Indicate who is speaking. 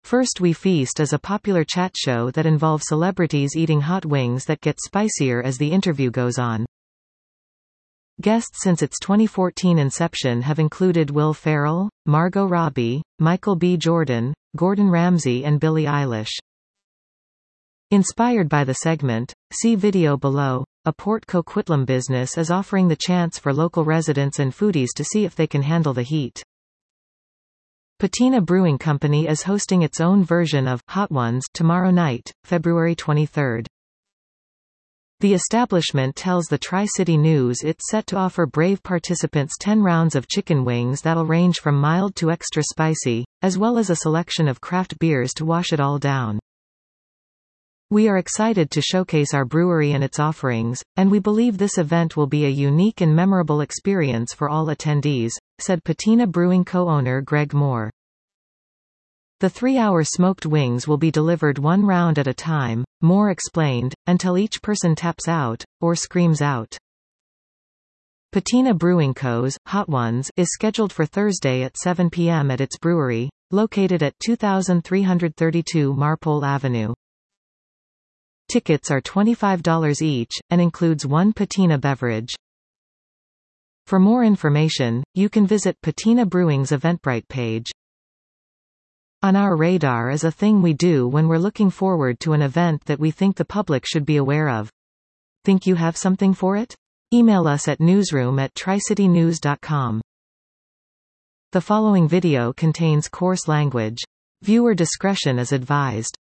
Speaker 1: First We Feast is a popular chat show that involves celebrities eating hot wings that get spicier as the interview goes on. Guests since its 2014 inception have included Will Ferrell, Margot Robbie, Michael B. Jordan, Gordon Ramsay and Billie Eilish. Inspired by the segment, see video below. A Port Coquitlam business is offering the chance for local residents and foodies to see if they can handle the heat. Patina Brewing Company is hosting its own version of Hot Ones tomorrow night, February 23. The establishment tells the Tri-City News it's set to offer brave participants 10 rounds of chicken wings that'll range from mild to extra spicy, as well as a selection of craft beers to wash it all down. We are excited to showcase our brewery and its offerings, and we believe this event will be a unique and memorable experience for all attendees, said Patina Brewing co-owner Greg Moore. The 3-hour smoked wings will be delivered one round at a time, Moore explained, until each person taps out, or screams out. Patina Brewing Co.'s Hot Ones is scheduled for Thursday at 7 p.m. at its brewery, located at 2332 Marpole Avenue. Tickets are $25 each, and includes one Patina beverage. For more information, you can visit Patina Brewing's Eventbrite page. On our radar is a thing we do when we're looking forward to an event that we think the public should be aware of. Think you have something for it? Email us at newsroom@tricitynews.com. The following video contains coarse language. Viewer discretion is advised.